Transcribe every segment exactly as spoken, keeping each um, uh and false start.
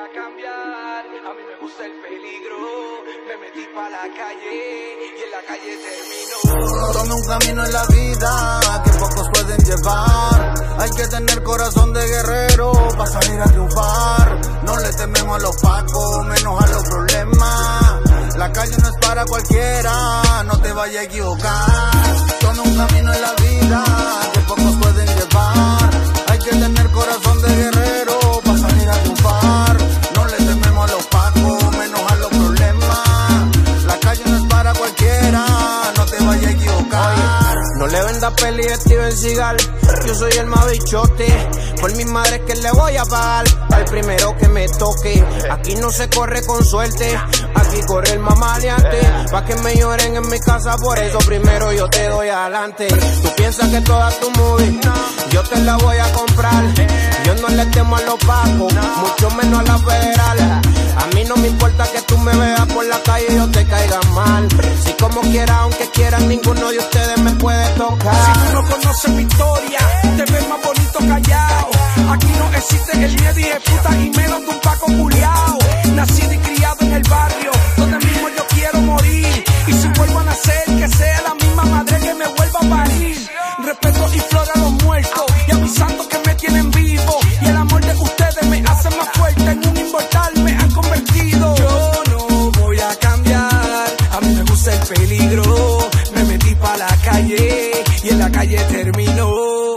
a cambiar, a mí me gusta el peligro. Me metí pa' la calle y en la calle terminó. Tome un camino en la vida que pocos pueden llevar. Hay que tener corazón de guerrero para salir a triunfar. No le tememos a los pacos, menos a los problemas. La calle no es para cualquiera, no te vayas a equivocar. Tome un camino en la vida que pocos pueden llevar. Hay que tener corazón de guerrero para salir a triunfar. No le tememos a los pacos, menos a los problemas. La calle no es para cualquiera, no te vayas a equivocar. No le vendas peli a Steven Seagal, yo soy el más bichote. Por mi madre que le voy a pagar al primero que me toque. Aquí no se corre con suerte, aquí corre el más maleante. Pa' que me lloren en mi casa, por eso primero yo te doy adelante. Tú piensas que toda tu movie, yo te la voy a comprar. Yo no le temo a los pacos, mucho menos a la federal. A mí no me importa que tú me veas por la calle y yo te caiga mal. Si como quiera, aunque quieran, ninguno de ustedes me puede tocar. Si tú no conoces mi historia, te ves más bonito callado. Aquí no existe el miedo y de puta y menos de un paco culiao. Nacido y criado en el barrio, donde mismo yo quiero morir. Y si vuelvo a nacer, que sea la misma madre que me vuelva a parir. Respeto y flor a los muertos y a mis santos que me tienen vivo. Y el amor de ustedes me hace más fuerte, en un inmortal me han convertido. Yo no voy a cambiar, a mí me gusta el peligro. Me metí pa' la calle y en la calle terminó.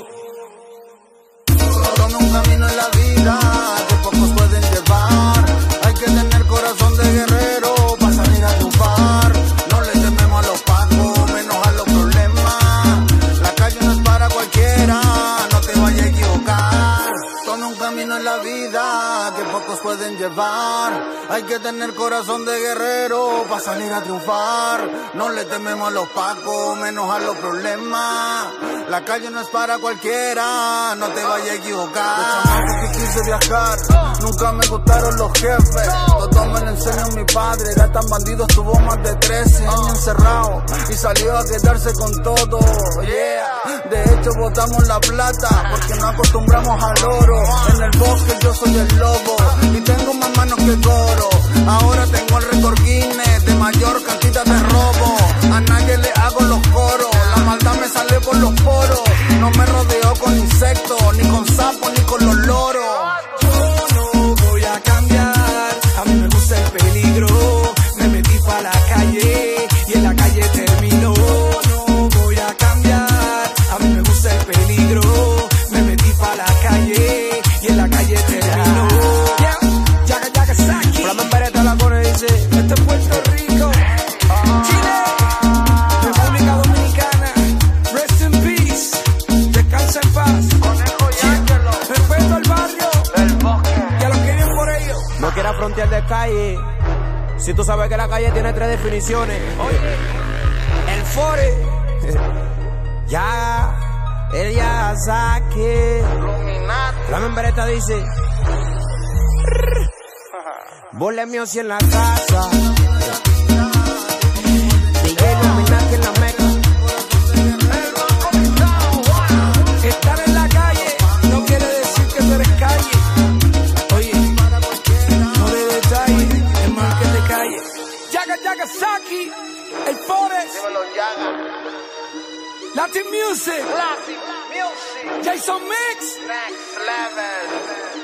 Tome un camino en la vida que pocos pueden llevar. Hay que tener corazón de guerrero para salir a triunfar. No le tememos a los pacos, menos a los problemas. La calle no es para cualquiera, no te vayas a equivocar. Tome un camino en la vida que pocos pueden llevar. Hay que tener corazón de guerrero para salir a triunfar. No le tememos a los pacos, menos a los problemas. La calle no es para cualquiera, no te vayas a equivocar. Los chamacos que quise viajar, nunca me gustaron los jefes. Todo me lo enseñó mi padre, era tan bandido, estuvo más de trece años encerrado y salió a quedarse con todo, yeah. De hecho botamos la plata porque no acostumbramos al oro. En el bosque yo soy el lobo y tengo más manos que coro. Ahora tengo el récord Guinness de mayor cantidad de robo. A nadie le hago los coros, la maldad me sale por los poros. No me rodeo con insectos, ni con sapos, ni con los loros. Yo no voy a cambiar, a mí me gusta el peligro. Me metí pa' la calle y en la calle terminó. No voy a cambiar, a mí me gusta el peligro. Me metí pa' la calle y en la calle terminó. Yeah, Yaga Yaga Saki. Flamen Beretta la pone, dice, Esto es Puerto Rico, Chile, República Dominicana. Rest in peace, descansa en paz. Respeto al barrio y a los que viven por ellos. no quieras frontear de calle. Si tú sabes que la calle tiene tres definiciones. Oye, el fore, ya, el ya saque. Flamen Beretta dice, Bolemio si en la casa. D J Illuminati en la meca. Estar en la calle no quiere decir que tú eres calle. Oye, no de detalle, es más que de calle. Yaga Yaga Saki, el Forest, Latin Music, Jason Mix, Next level.